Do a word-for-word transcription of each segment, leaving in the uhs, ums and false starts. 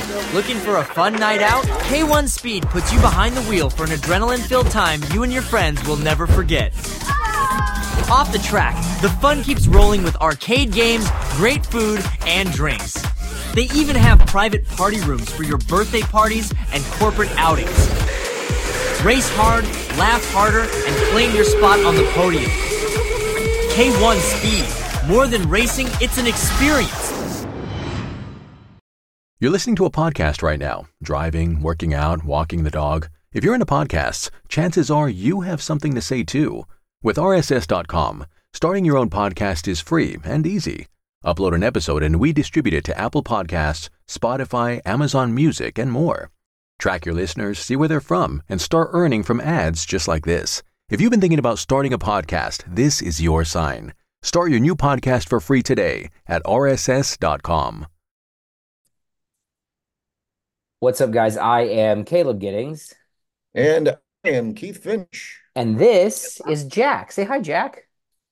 Looking for a fun night out? K one Speed puts you behind the wheel for an adrenaline-filled time you and your friends will never forget. Off the track, the fun keeps rolling with arcade games, great food, and drinks. They even have private party rooms for your birthday parties and corporate outings. Race hard, laugh harder, and claim your spot on the podium. K one Speed. More than racing, it's an experience. You're listening to a podcast right now, driving, working out, walking the dog. If you're into podcasts, chances are you have something to say too. With R S S dot com, starting your own podcast is free and easy. Upload an episode and we distribute it to Apple Podcasts, Spotify, Amazon Music, and more. Track your listeners, see where they're from, and start earning from ads just like this. If you've been thinking about starting a podcast, this is your sign. Start your new podcast for free today at R S S dot com. What's up, guys? I am Caleb Giddings. And I am Keith Finch. And this is Jack. Say hi, Jack.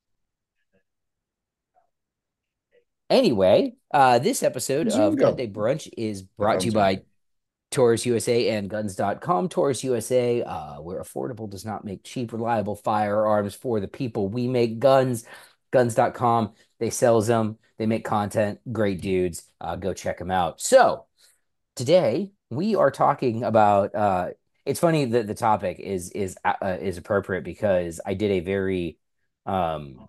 Anyway, uh, this episode Zoom of go. Gun Day Brunch is brought to you by Taurus U S A and Guns dot com. Taurus U S A, uh, where affordable does not make cheap, reliable firearms for the people. We make guns. Guns dot com, they sells them. They make content. Great dudes. Uh, go check them out. So today we are talking about. Uh, it's funny that the topic is is uh, is appropriate because I did a very um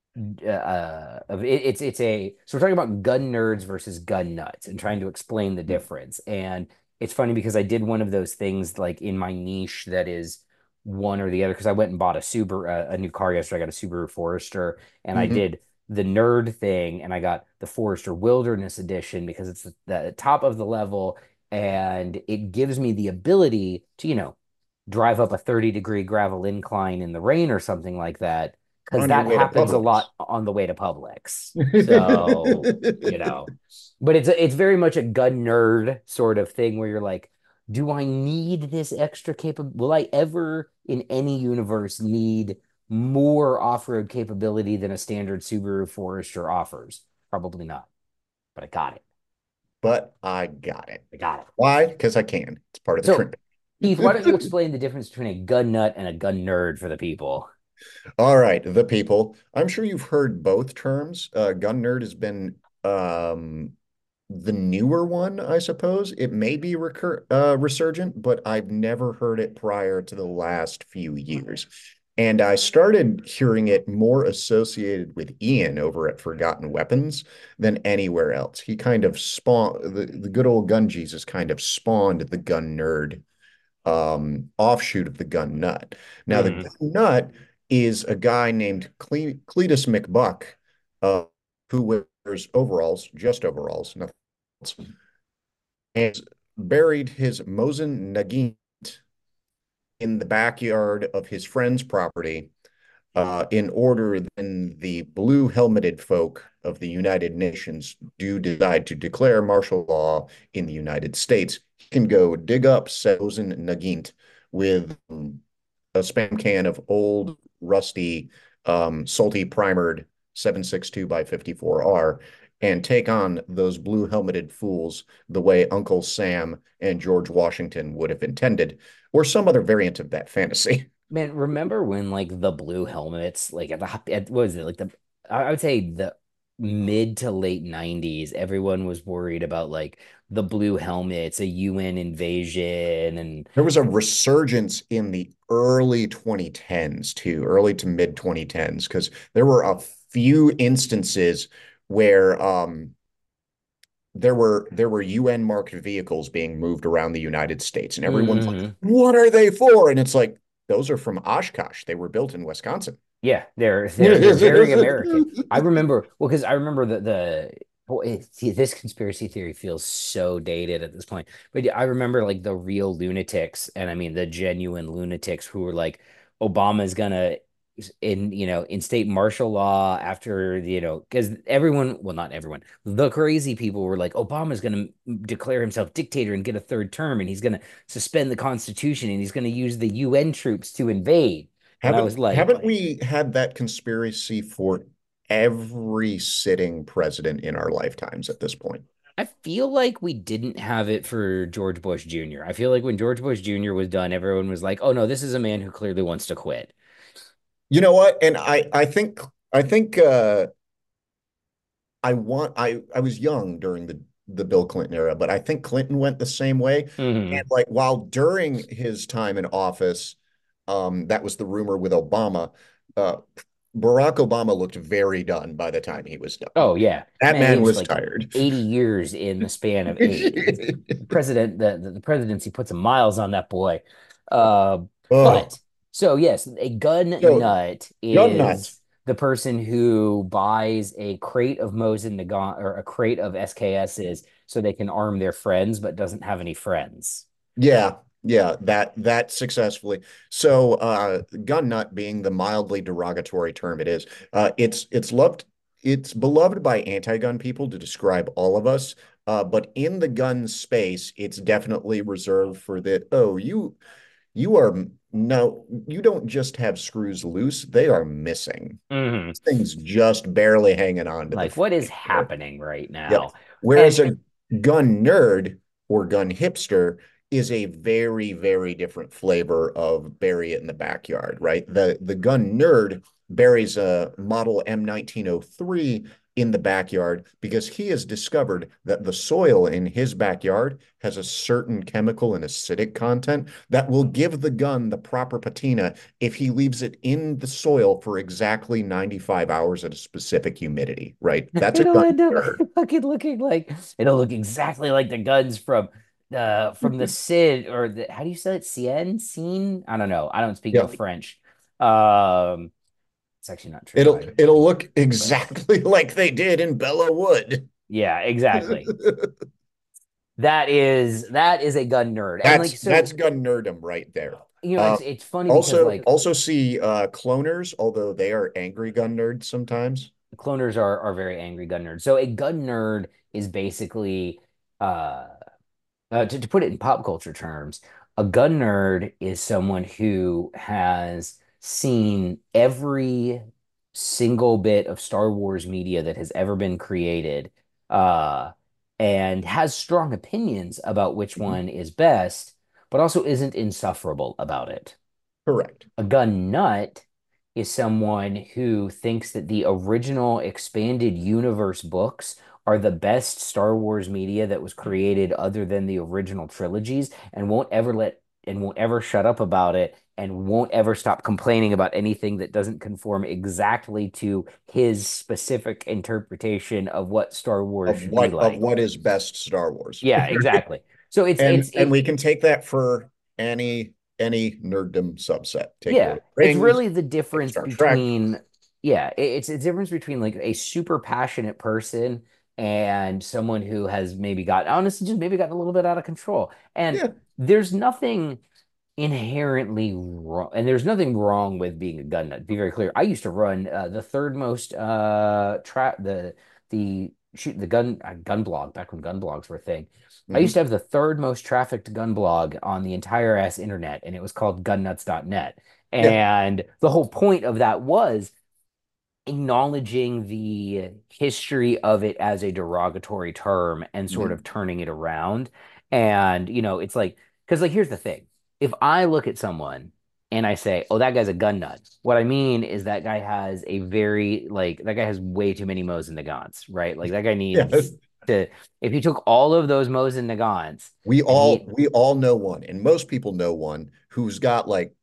uh it, it's it's a so we're talking about gun nerds versus gun nuts and trying to explain the difference. And it's funny because I did one of those things like in my niche that is one or the other, because I went and bought a Subaru, uh, a new car yesterday. I got a Subaru Forester, and mm-hmm. I did the nerd thing, and I got the Forester Wilderness Edition because it's the, the top of the level, and it gives me the ability to, you know, drive up a thirty degree gravel incline in the rain or something like that, because that happens a lot on the way to Publix. So, you know, but it's a, it's very much a gun nerd sort of thing where you're like, do I need this extra capability? Will I ever in any universe need more off-road capability than a standard Subaru Forester offers? Probably not, but I got it. But I got it. I got it. Why? Because I can. It's part of the so, trend. Keith, why don't you explain the difference between a gun nut and a gun nerd for the people? All right, the people. I'm sure you've heard both terms. Uh, gun nerd has been um, the newer one, I suppose. It may be recur uh, resurgent, but I've never heard it prior to the last few years. And I started hearing it more associated with Ian over at Forgotten Weapons than anywhere else. He kind of spawned, the, the good old Gun Jesus kind of spawned the gun nerd um, offshoot of the gun nut. Now, mm. the gun nut is a guy named Cle Cletus McBuck, uh, who wears overalls, just overalls, nothing else, and buried his Mosin Nagant in the backyard of his friend's property uh, in order then the blue helmeted folk of the United Nations do decide to declare martial law in the United States. He can go dig up Mosin Nagant with um, a spam can of old, rusty, um, salty primered seven six two by fifty-four R and take on those blue helmeted fools the way Uncle Sam and George Washington would have intended, or some other variant of that fantasy. Man, remember when like the blue helmets, like at the at, what was it like the I would say the mid to late nineties, everyone was worried about like the blue helmets, a U N invasion, and there was a resurgence in the early twenty tens too, early to mid twenty tens, because there were a few instances where um there were there were U N marked vehicles being moved around the United States, and everyone's mm-hmm. like, what are they for? And it's like, those are from Oshkosh. They were built in Wisconsin. Yeah, they're they're, they're very American. I remember well because I remember the the boy, see, this conspiracy theory feels so dated at this point. But I remember like the real lunatics, and I mean the genuine lunatics who were like, Obama's gonna in you know instate martial law after you know because everyone well not everyone the crazy people were like, Obama's going to declare himself dictator and get a third term, and he's going to suspend the Constitution, and he's going to use the U N troops to invade. And haven't, I was like, haven't like, we had that conspiracy for every sitting president in our lifetimes at this point? I feel like we didn't have it for George Bush Junior I feel like when George Bush Junior was done, everyone was like, "Oh no, this is a man who clearly wants to quit." You know what? And I I think I think uh I want I I was young during the the Bill Clinton era, but I think Clinton went the same way. And Hmm. like while during his time in office, um, that was the rumor with Obama, uh, Barack Obama looked very done by the time he was done. Oh yeah, That man, he man aged was like tired. eighty years in the span of eight. His president, the, the the presidency put some miles on that boy. Uh, Oh, but so yes, a gun so nut gun nuts. is the person who buys a crate of Mosin Nagant or a crate of S K Ss so they can arm their friends, but doesn't have any friends. Yeah, yeah, that that successfully. So, uh, gun nut being the mildly derogatory term it is, uh, it's it's loved, it's beloved by anti-gun people to describe all of us. Uh, but in the gun space, it's definitely reserved for the, oh, you you are no, you don't just have screws loose, they are missing. Hmm. Things just barely hanging on to the Like, what is frame here. happening right Yep. now? Whereas And a gun nerd or gun hipster is a very, very different flavor of bury it in the backyard, right? The the gun nerd buries a model M nineteen oh three in the backyard because he has discovered that the soil in his backyard has a certain chemical and acidic content that will give the gun the proper patina if he leaves it in the soil for exactly ninety-five hours at a specific humidity, right? That's a it'll gun end up nerd. fucking looking like it'll look exactly like the guns from the from the Cid or the how do you say it? Cien? Scene? I don't know. I don't speak no Yep. French. Um, it's actually not true. It'll I it'll speak look French. exactly like they did in Bella Wood. Yeah, exactly. That is that is a gun nerd. And like That's that's so, gun nerdum right there. you know, Uh, it's it's funny because also like also see uh cloners, although they are angry gun nerds sometimes. cloners are are very angry gun nerds. So a gun nerd is basically uh uh, to, to put it in pop culture terms, a gun nerd is someone who has seen every single bit of Star Wars media that has ever been created, uh, and has strong opinions about which Mhm. one is best, but also isn't insufferable about it. Correct. A gun nut is someone who thinks that the original expanded universe books are the best Star Wars media that was created other than the original trilogies and won't ever let and won't ever shut up about it and won't ever stop complaining about anything that doesn't conform exactly to his specific interpretation of what Star Wars Of should be what of like. what is best Star Wars. Yeah, exactly. So it's And it's and it we can take that for any any nerddom subset. Take Yeah, Lord of the it's Rings, really the take difference Star Trek. between, yeah, it- it's a difference between like a super passionate person and someone who has maybe got, honestly, just maybe gotten a little bit out of control. And Yeah. there's nothing inherently wrong, and there's nothing wrong with being a gun nut. To be very clear, I used to run uh, the third most uh trap the the shoot the gun uh, gun blog back when gun blogs were a thing. I used Mhm. to have the third most trafficked gun blog on the entire ass internet, and it was called gun nuts dot net. Yeah. And the whole point of that was acknowledging the history of it as a derogatory term and sort Mhm. of turning it around. And, you know, it's like, because, like, here's the thing. If I look at someone and I say, oh, that guy's a gun nut, what I mean is that guy has a very, like, that guy has way too many Mo's and Nagants, right? Like, that guy Yeah. needs to, if he took all of those Mo's and Nagants We and all he, we all know one, and most people know one who's got like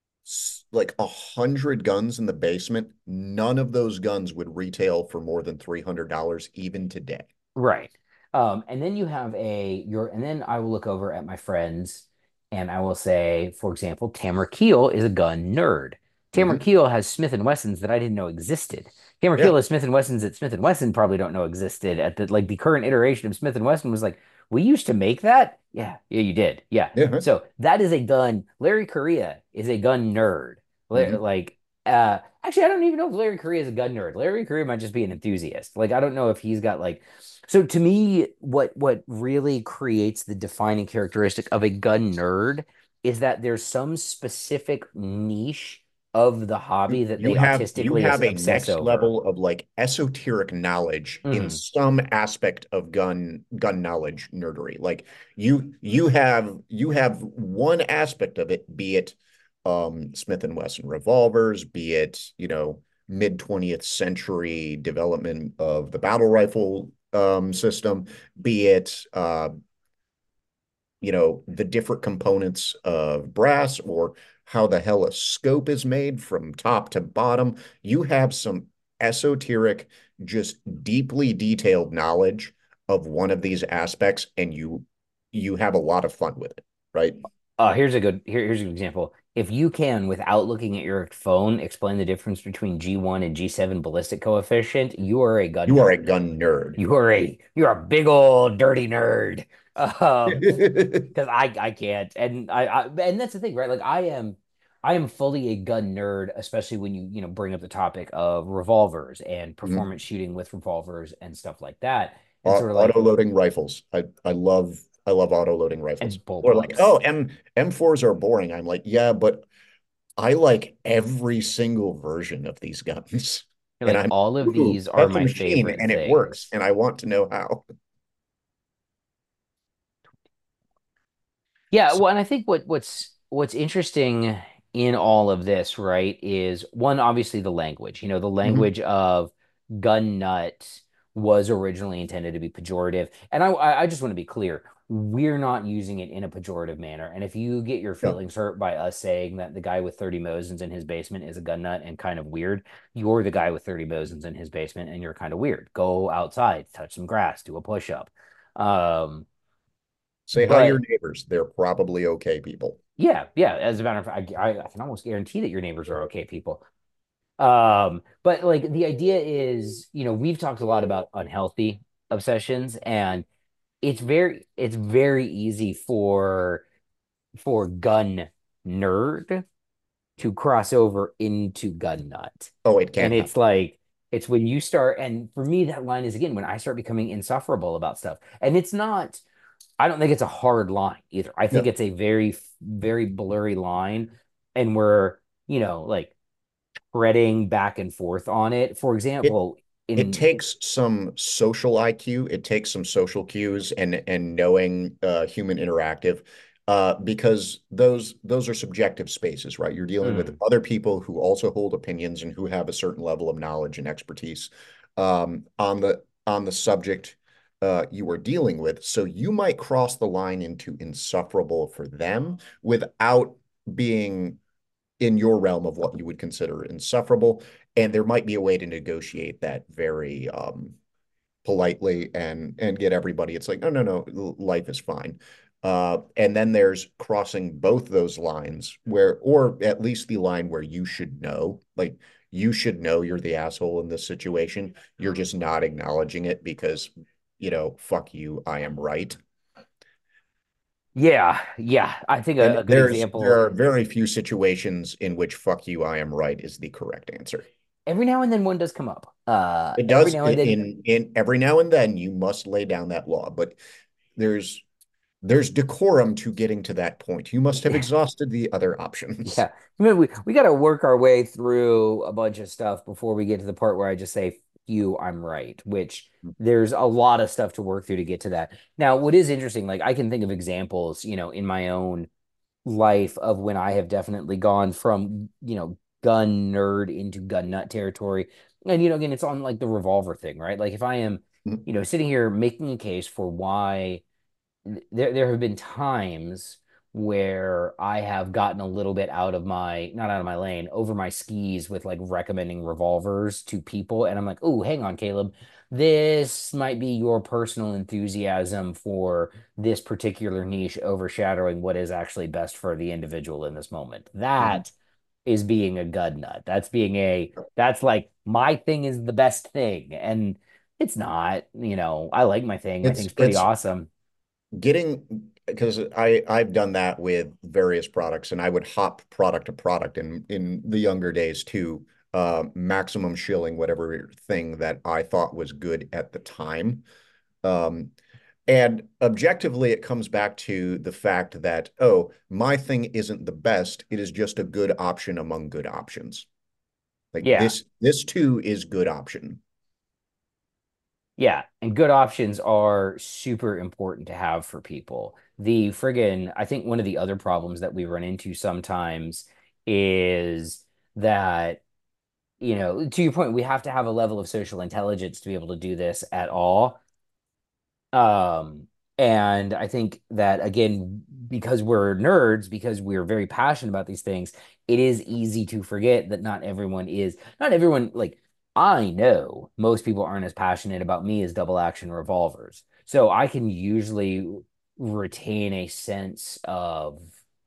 like a hundred guns in the basement. None of those guns would retail for more than three hundred dollars even today. right. Um, and then you have a your and then I will look over at my friends and I will say, for example, Tamara Keel is a gun nerd. Tamara Hmm. Keel has Smith and Wessons that I didn't know existed. Tamara Yeah, Keel has Smith and Wessons that Smith and Wesson probably don't know existed. At the like the current iteration of Smith and Wesson was like, we used to make that? Yeah, yeah, you did. Yeah. yeah. So that is a gun. Larry Correa is a gun nerd. Hmm. Like, uh, actually, I don't even know if Larry Correa is a gun nerd. Larry Correa might just be an enthusiast. Like, I don't know if he's got like so to me, what what really creates the defining characteristic of a gun nerd is that there's some specific niche of the hobby You that you they have you autistically have a obsess next over. level of like esoteric knowledge in Mhm. some aspect of gun gun knowledge nerdery. Like you you have you have one aspect of it, be it um Smith and Wesson revolvers, be it, you know, mid twentieth century development of the battle rifle um system, be it uh you know, the different components of brass or how the hell a scope is made from top to bottom. You have some esoteric, just deeply detailed knowledge of one of these aspects, and you you have a lot of fun with it, right? Uh, here's a good here, here's an example. If you can, without looking at your phone, explain the difference between G one and G seven ballistic coefficient, you are a gun You are a nerd. gun nerd. You are a you're a big old dirty nerd. Um, because I I can't, and I, I and that's the thing, right? Like I am, I am fully a gun nerd, especially when you you know bring up the topic of revolvers and Mhm. performance shooting with revolvers and stuff like that, and sort of like Auto loading rifles. I I love I love auto loading rifles. and Or like, oh, bullpups. M M4s are boring. I'm like, yeah, but I like every single version of these guns. You're And like I'm, all of ooh, these are that's a my machine favorite and it works. things. And I want to know how. Yeah, So, well, and I think what what's what's interesting in all of this, right, is one, obviously the language. You know, the mhm, language of gun nut was originally intended to be pejorative. And I I I just want to be clear, we're not using it in a pejorative manner. And if you get your yeah. feelings hurt by us saying that the guy with thirty Mosins in his basement is a gun nut and kind of weird, you're the guy with thirty Mosins in his basement and you're kind of weird. Go outside, touch some grass, do a push-up. Um, Say hi to your but neighbors. They're probably okay people. yeah, yeah. As a matter of fact, I, I can almost guarantee that your neighbors are okay people. Um, but like the idea is, you know, we've talked a lot about unhealthy obsessions, and it's very it's very easy for for gun nerd to cross over into gun nut. Oh, it And can it's happen. like it's when you start, and for me, that line is again when I start becoming insufferable about stuff. And it's not I don't think it's a hard line either. I think No, it's a very, very blurry line, and we're, you know, like treading back and forth on it. For it example, it in takes some social I Q. It takes some social cues and and knowing uh, human interactive, uh, because those those are subjective spaces, right? You're dealing with mm, other people who also hold opinions and who have a certain level of knowledge and expertise um, on the on the subject uh, you are dealing with. So you might cross the line into insufferable for them without being in your realm of what you would consider insufferable. And there might be a way to negotiate that very um, politely and and get everybody. It's like, no, no, no, life is fine. Uh, and then there's crossing both those lines where, or at least the line where you should know, like you should know you're the asshole in this situation. You're just not acknowledging it because, you know, fuck you, I am right. yeah, yeah. I think a, And a good there's there example. are very few situations in which fuck you, I am right is the correct answer. Every now and then one does come up. Uh, It every does now and then, in in every now and then you must lay down that law, but there's there's decorum to getting to that point. You must have exhausted the other options. yeah. I mean, we we got to work our way through a bunch of stuff before we get to the part where I just say, you, I'm right, which there's a lot of stuff to work through to get to that. Now, what is interesting, like I can think of examples, you know, in my own life of when I have definitely gone from, you know, gun nerd into gun nut territory. And, you know, again, it's on like the revolver thing, right? Like if I am, you know, sitting here making a case for why there there have been times where I have gotten a little bit out of my not out of my lane, over my skis with like recommending revolvers to people. And I'm like, oh, hang on, Caleb. This might be your personal enthusiasm for this particular niche overshadowing what is actually best for the individual in this moment. Mhm. That is being a gun nut. That's being a that's like my thing is the best thing. And it's not, you know, I like my thing. My It's thing's pretty it's awesome. getting because I I've done that with various products and I would hop product to product in in the younger days too. Uh, maximum shilling whatever thing that I thought was good at the time. Um, And objectively, it comes back to the fact that, oh, my thing isn't the best. It is just a good option among good options. Like Yeah. this, this too is good option. Yeah, and good options are super important to have for people. The friggin', I think one of the other problems that we run into sometimes is that, you know, to your point, we have to have a level of social intelligence to be able to do this at all. Um, and I think that again, because we're nerds, because we're very passionate about these things, it is easy to forget that not everyone is, not everyone, like, I know most people aren't as passionate about me as double action revolvers. So I can usually retain a sense of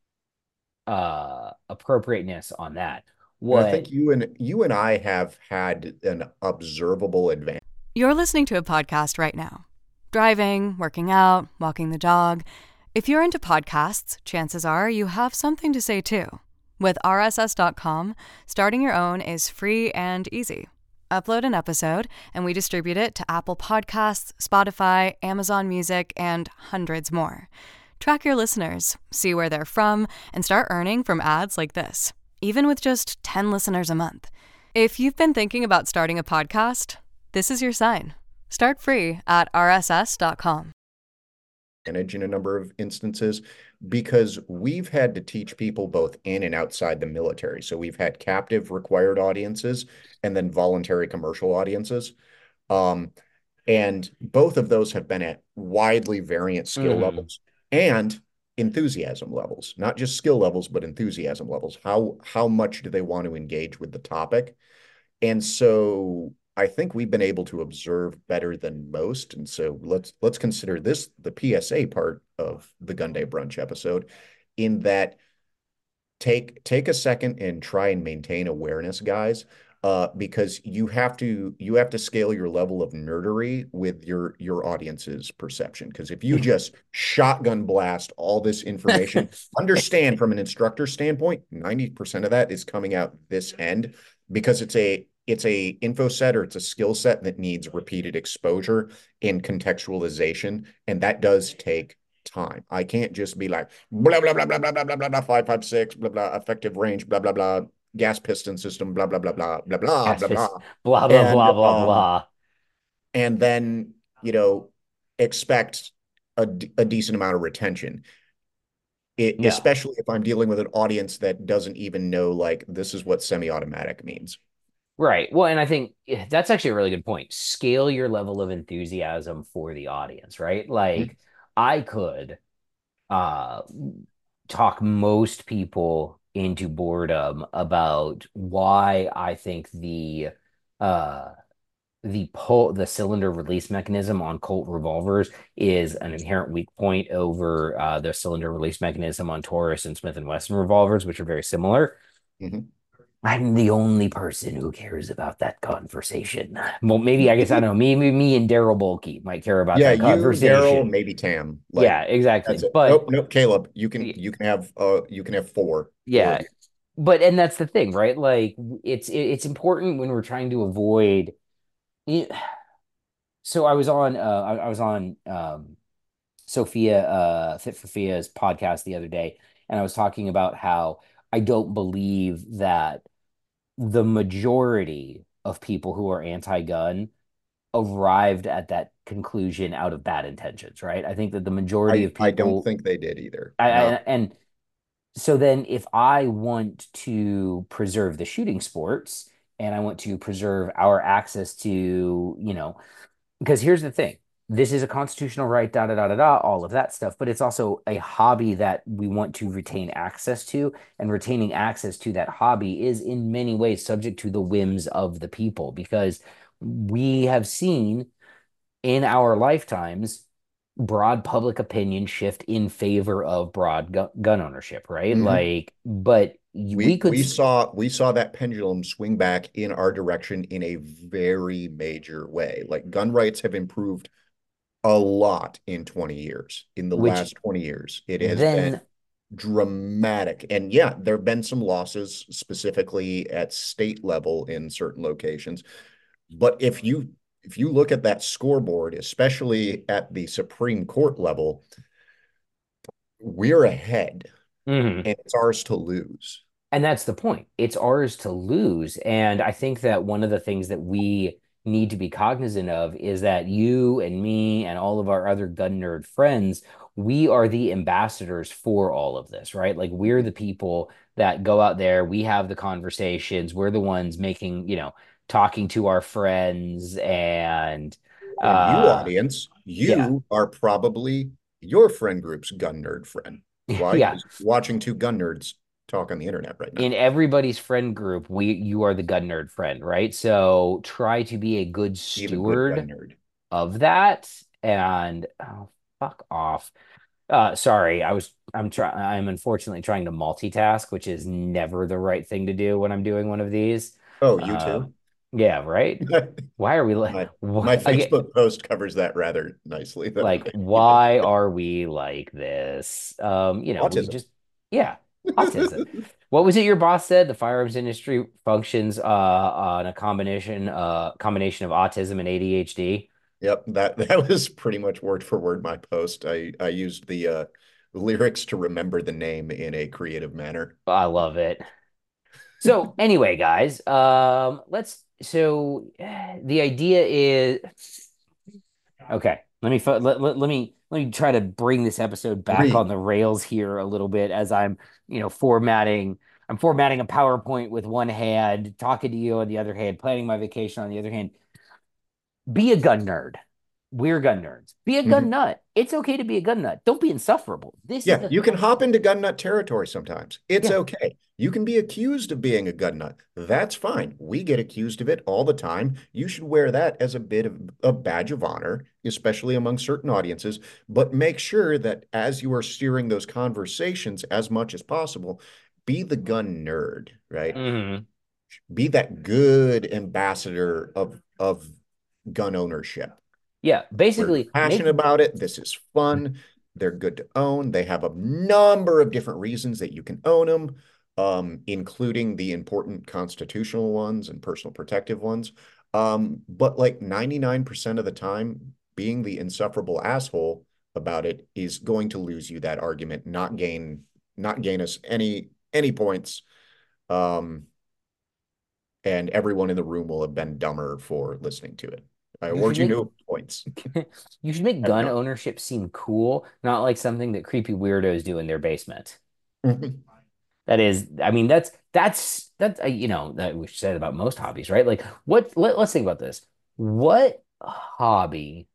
uh appropriateness on that. And I What think you and you and I have had an observable advantage. You're listening to a podcast right now. Driving, working out, walking the dog. If you're into podcasts, chances are you have something to say too. With R S S dot com, starting your own is free and easy. Upload an episode, and we distribute it to Apple Podcasts, Spotify, Amazon Music, and hundreds more. Track your listeners, see where they're from, and start earning from ads like this, even with just ten listeners a month. If you've been thinking about starting a podcast, this is your sign. Start free at R S S dot com. In a number of instances because we've had to teach people both in and outside the military. So we've had captive required audiences and then voluntary commercial audiences. Um, and both of those have been at widely variant skill Mhm. levels and enthusiasm levels, not just skill levels, but enthusiasm levels. How how much do they want to engage with the topic? And so I think we've been able to observe better than most. And so let's let's consider this the P S A part of the Gun Day Brunch episode, in that take take a second and try and maintain awareness, guys, uh, because you have to you have to scale your level of nerdery with your your audience's perception. Because if you just shotgun blast all this information, understand from an instructor standpoint, ninety percent of that is coming out this end because it's a it's a info set or it's a skill set that needs repeated exposure and contextualization, and that does take time. I can't just be like blah blah blah blah blah blah blah blah five five six blah blah effective range blah blah blah gas piston system blah blah blah blah blah blah blah blah blah blah and blah blah um blah. and then you know expect a, a decent amount of retention. It, No. especially if I'm dealing with an audience that doesn't even know like this is what semi-automatic means. Right. Well, and I think eh, that's actually a really good point. Scale your level of enthusiasm for the audience, right? Like I could uh talk most people into boredom about why I think the uh the pull the cylinder release mechanism on Colt revolvers is an inherent weak point over uh, the cylinder release mechanism on Taurus and Smith and Wesson revolvers, which are very similar. Mm-hmm. I'm the only person who cares about that conversation. Well, maybe I guess I don't know. Maybe me and Daryl Bulkey might care about Yeah, that you, Daryl, conversation. maybe Tam. Like Yeah, exactly. that's it. But Nope, nope, Caleb. You can you can have uh you can have four. Four of yeah, you. but and that's the thing, right? Like it's it's important when we're trying to avoid. So I was on uh I, I was on um Sophia uh Fit for Fia's podcast the other day, and I was talking about how I don't believe that the majority of people who are anti-gun arrived at that conclusion out of bad intentions, right? I think that the majority I of I don't people, think they did either. I, I, No. and so then if I want to preserve the shooting sports and I want to preserve our access to, you know, because here's the thing. This is a constitutional right, da da da da da, all of that stuff, but it's also a hobby that we want to retain access to, and retaining access to that hobby is in many ways subject to the whims of the people because we have seen in our lifetimes broad public opinion shift in favor of broad gu- gun ownership, right? Mhm. Like, but we We could, we saw we saw that pendulum swing back in our direction in a very major way. Like gun rights have improved a lot in twenty years. In the which last twenty years, it has been then, dramatic. And yeah, there have been some losses specifically at state level in certain locations. But if you if you look at that scoreboard, especially at the Supreme Court level, we're ahead, Mhm. and it's ours to lose. And that's the point. It's ours to lose. And I think that one of the things that we need to be cognizant of is that you and me and all of our other gun nerd friends, we are the ambassadors for all of this, right? Like we're the people that go out there, we have the conversations, we're the ones making, you know, talking to our friends and And you, uh audience, yeah. you are probably your friend group's gun nerd friend. Why? Yeah. Because watching two gun nerds talk on the internet right now. In everybody's friend group, we you are the gun nerd friend, right? So try to be a good Be the good gun steward nerd. of that. And oh, fuck off. Uh, sorry, I was I'm trying I'm unfortunately trying to multitask, which is never the right thing to do when I'm doing one of these. Oh, you Um, too? yeah, right. Why are we like My wh- my again? Facebook post covers that rather nicely, though. Like, Thank you. why are we like this? Um, you know, we Autism. just, yeah, autism. What was it your boss said? The firearms industry functions uh on a combination uh combination of autism and A D H D. Yep, that that was pretty much word for word my post. I I used the uh lyrics to remember the name in a creative manner. I love it. So anyway, guys, um, let's. So the idea is okay. Let me let, let, let me let me try to bring this episode back on Breathe. the rails here a little bit as I'm, you know, formatting. I'm formatting a PowerPoint with one hand, talking to you on the other hand, planning my vacation on the other hand. Be a gun nerd. We're gun nerds. Be a gun Mhm. nut. It's okay to be a gun nut. Don't be insufferable. This is Yeah, the you can hop into gun nut territory sometimes. It's yeah. okay. You can be accused of being a gun nut. That's fine. We get accused of it all the time. You should wear that as a bit of a badge of honor, especially among certain audiences. But make sure that as you are steering those conversations as much as possible, be the gun nerd, right? Mhm. Be that good ambassador of of gun ownership. Yeah. We're Basically, make passionate about it. This is fun. They're good to own. They have a number of different reasons that you can own them, um, including the important constitutional ones and personal protective ones. Um, but like ninety-nine percent of the time, being the insufferable asshole about it is going to lose you that argument, not gain, not gain us any any points. Um, and everyone in the room will have been dumber for listening to it. I you should award you make no points. you should make Have gun none. ownership seem cool, not like something that creepy weirdos do in their basement. That is, I mean, that's that's that's uh, you know that we said about most hobbies, right? Like, what? Let, let's think about this. What hobby?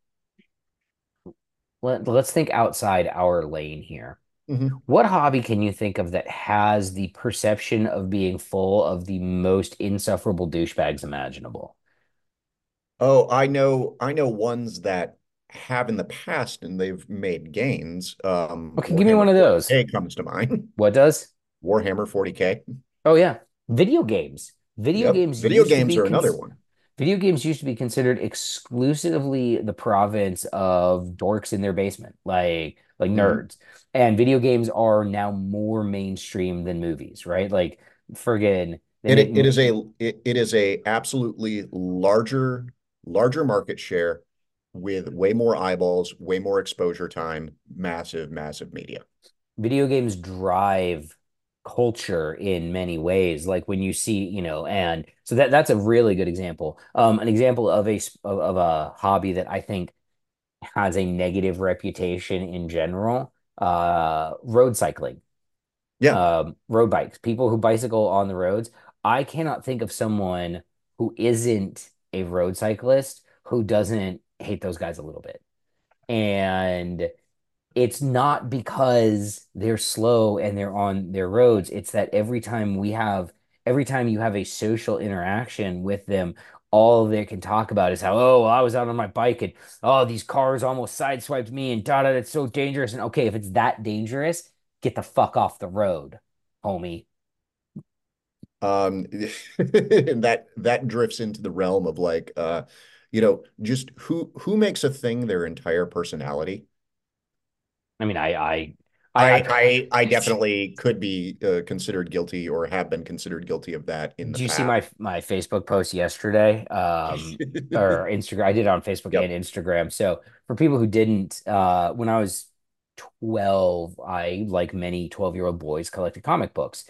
Let, let's think outside our lane here. Mhm. What hobby can you think of that has the perception of being full of the most insufferable douchebags imaginable? Oh, I know, I know ones that have in the past and they've made gains. Um, Okay, give me Warhammer one of those. forty K comes to mind. What does? Warhammer forty K. Oh yeah, video games. Video Yep. games Video used to games be are another cons one. video games used to be considered exclusively the province of dorks in their basement, like like Mhm. nerds. And video games are now more mainstream than movies, right? Like friggin' they It make it mo- is a it, it is a absolutely larger larger market share with way more eyeballs, way more exposure time, massive, massive media. video games drive culture in many ways. Like when you see, you know, and so that that's a really good example. Um, an example of a of, of a hobby that I think has a negative reputation in general, uh, road cycling, Yeah. um, road bikes, people who bicycle on the roads. I cannot think of someone who isn't a road cyclist who doesn't hate those guys a little bit. And it's not because they're slow and they're on their roads. It's that every time we have, every time you have a social interaction with them, all they can talk about is how, oh, well, I was out on my bike and oh, these cars almost sideswiped me and da da, it's so dangerous. And okay, if it's that dangerous, get the fuck off the road, homie. Um, and that that drifts into the realm of like uh, you know, just who who makes a thing their entire personality? I mean, I I I, I I I I definitely could be uh, considered guilty or have been considered guilty of that in the Do you see past. my my Facebook post yesterday? Um, or Instagram. I did it on Facebook and Yep. Instagram. So for people who didn't, uh, when I was twelve, I, like many twelve-year-old boys, collected comic books.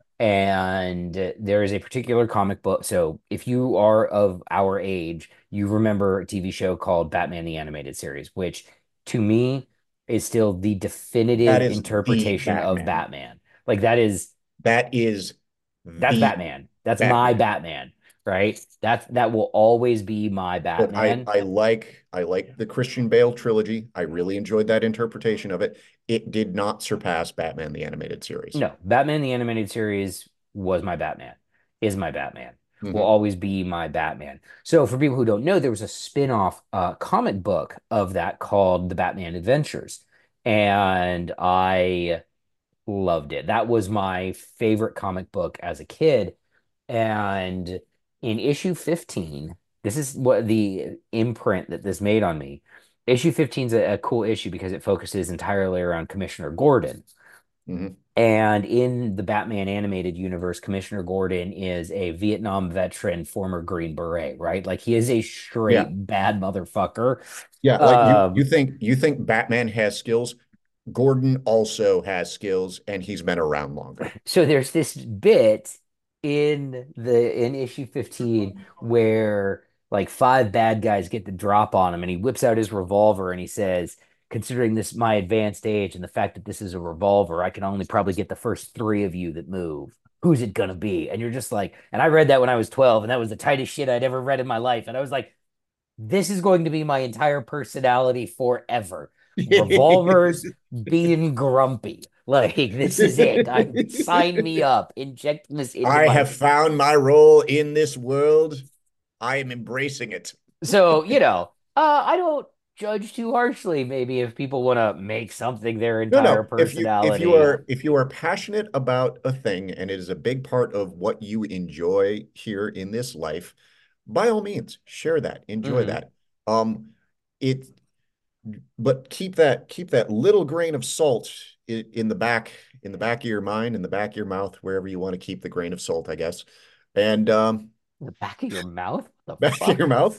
And there is a particular comic book. So if you are of our age, you remember a T V show called Batman the Animated Series, which to me is still the That definitive is the interpretation of Batman. Batman. Like that is That is that's the Batman. That's my Batman. Batman, right? That's that will always be my But I Batman. I like I like the Christian Bale trilogy. I really enjoyed that interpretation of it. It did not surpass Batman the Animated Series. No, Batman the Animated Series was my Batman, is my Batman, will Hmm. always be my Batman. So for people who don't know, there was a spin-off uh, comic book of that called The Batman Adventures. And I loved it. That was my favorite comic book as a kid. And in issue fifteen, this is what the imprint that this made on me. Issue fifteen is a, a cool issue because it focuses entirely around Commissioner Gordon. Hmm. And in the Batman animated universe, Commissioner Gordon is a Vietnam veteran, former Green Beret, right? Like he is a Yeah. straight bad motherfucker. Yeah, like you you Um, think you think Batman has skills. Gordon also has skills and he's been around longer. so there's this bit in the in issue fifteen where like five bad guys get the drop on him and he whips out his revolver and he says, considering this my advanced age and the fact that this is a revolver, I can only probably get the first three of you that move. Who's it gonna be? And you're just like, and I read that when I was twelve, and that was the tightest shit I'd ever read in my life. And I was like, this is going to be my entire personality forever. Revolvers being grumpy. Like, this is it. I sign me up. Inject this into I my. have found my role in this world. I am embracing it. So, you know, uh, I don't judge too harshly, maybe, if people want to make something their No, entire no. If you if you personality. are if you are passionate about a thing and it is a big part of what you enjoy here in this life, by all means, share that, enjoy Mhm. that. Um, it, but keep that keep that little grain of salt in, in the back in the back of your mind, in the back of your mouth, wherever you want to keep the grain of salt, I guess. And um, The back of your mouth? What the back of your fuck? mouth,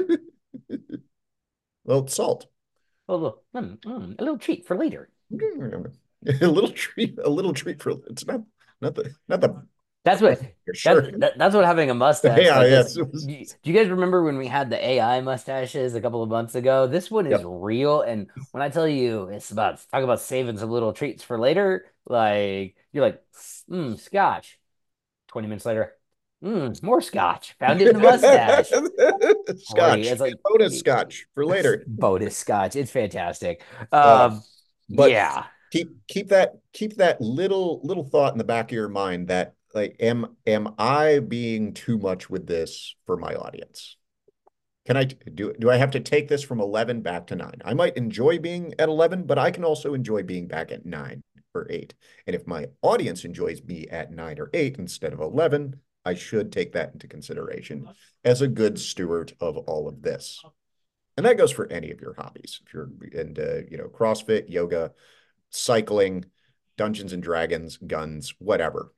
well, salt. A little, mm, mm, a little treat for later. A little treat, a little treat for it's not not the not the That's what for sure. that, that that's what having a mustache Yeah, like this. yes. It was, Do you, do you guys remember when we had the A I mustaches a couple of months ago? This one is yep. real, and when I tell you it's about talk about saving some little treats for later, like you're like, mm, scotch. twenty minutes later, mm, more scotch. Found it in the mustache. Great. Scotch, It's like bonus scotch for later. bonus scotch. It's fantastic. Uh, Um, but yeah. keep keep that keep that little little thought in the back of your mind that like am am I being too much with this for my audience? Can I do do I have to take this from eleven back to nine? I might enjoy being at eleven, but I can also enjoy being back at nine or eight. And if my audience enjoys me at nine or eight instead of eleven, I should take that into consideration as a good steward of all of this. And that goes for any of your hobbies. If you're into, you know, CrossFit, yoga, cycling, Dungeons and Dragons, guns, whatever.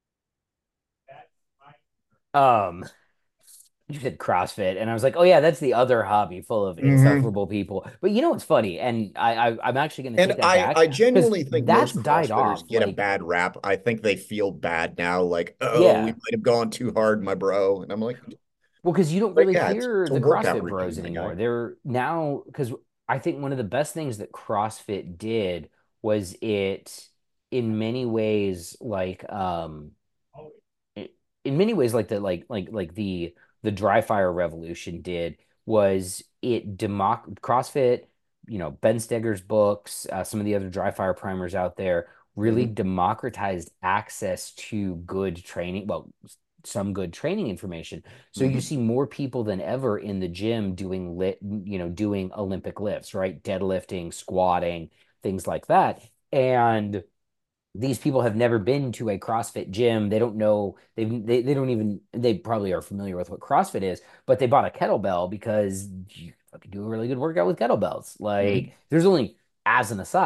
Um, you said CrossFit, and I was like, oh yeah, that's the other hobby full of Mm-hmm. insufferable people. But you know what's funny? And I, I I'm actually going to And take that I, back I because genuinely think that's most died CrossFitters off. get a Like, bad rap. I think they feel bad now, like, oh, we yeah, might have gone too hard, my bro. And I'm like, well, because you don't like, really yeah, it's, hear it's a the workout CrossFit bros routine, my anymore. guy. They're now because I think one of the best things that CrossFit did was it, in many ways, like um, in many ways, like the like like like the the dry fire revolution did was it democ CrossFit, you know, Ben Stegger's books, uh, some of the other dry fire primers out there really Hmm. democratized access to good training. Well, some good training information. So you Hmm. see more people than ever in the gym doing lit, you know, doing Olympic lifts, right? Deadlifting, squatting, things like that. And these people have never been to a CrossFit gym. They don't know they they they don't even they probably are familiar with what CrossFit is, but they bought a kettlebell because you fucking do a really good workout with kettlebells. Hmm. Like there's only as an aside,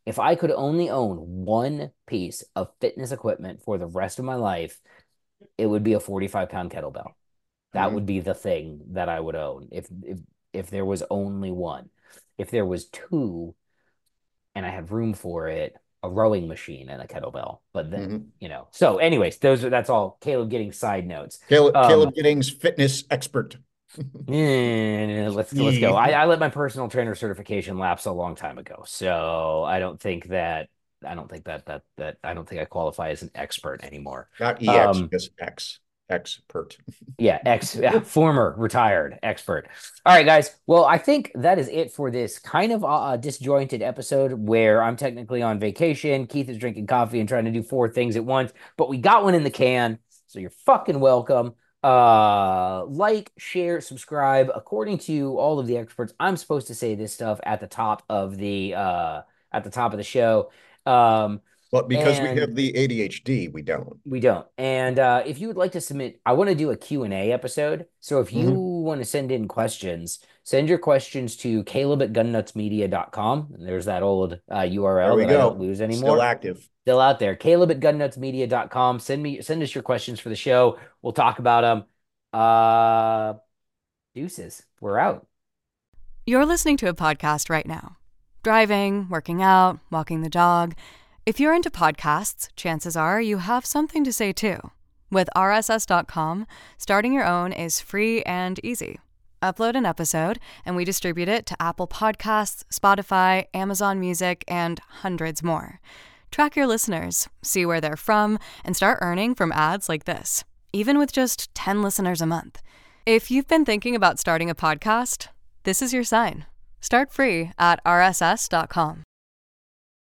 If I could only own one piece of fitness equipment for the rest of my life, it would be a forty-five pound kettlebell. That Mm-hmm. would be the thing that I would own if if if there was only one. If there was two and I had room for it, a rowing machine and a kettlebell. But then, Mm-hmm. you know. So anyways, those are that's all Caleb getting side notes. Caleb, Um, Caleb Giddings, fitness expert. eh, let's let's go. I, I let my personal trainer certification lapse a long time ago. So I don't think that I don't think that that that I don't think I qualify as an expert anymore. Not E X, Um, just X. Expert. Yeah, ex yeah, former retired expert. All right, guys. Well, I think that is it for this kind of uh, disjointed episode where I'm technically on vacation. Keith is drinking coffee and trying to do four things at once, but we got one in the can, so you're fucking welcome. Uh, like, share, subscribe. According to all of the experts, I'm supposed to say this stuff at the top of the uh at the top of the show. Um, But because we and have the A D H D, we don't. we don't. And uh, if you would like to submit, I want to do a Q and A episode. So if you Mhm. want to send in questions, send your questions to Caleb at gun nuts media dot com. There's that old uh, U R L There we that I go. don't lose anymore. Still active. Still out there. Caleb at gun nuts media dot com. Send me, send us your questions for the show. We'll talk about them. Uh, deuces. We're out. You're listening to a podcast right now. Driving, working out, walking the dog. If you're into podcasts, chances are you have something to say too. With R S S dot com, starting your own is free and easy. Upload an episode, and we distribute it to Apple Podcasts, Spotify, Amazon Music, and hundreds more. Track your listeners, see where they're from, and start earning from ads like this, even with just ten listeners a month. If you've been thinking about starting a podcast, this is your sign. Start free at R S S dot com.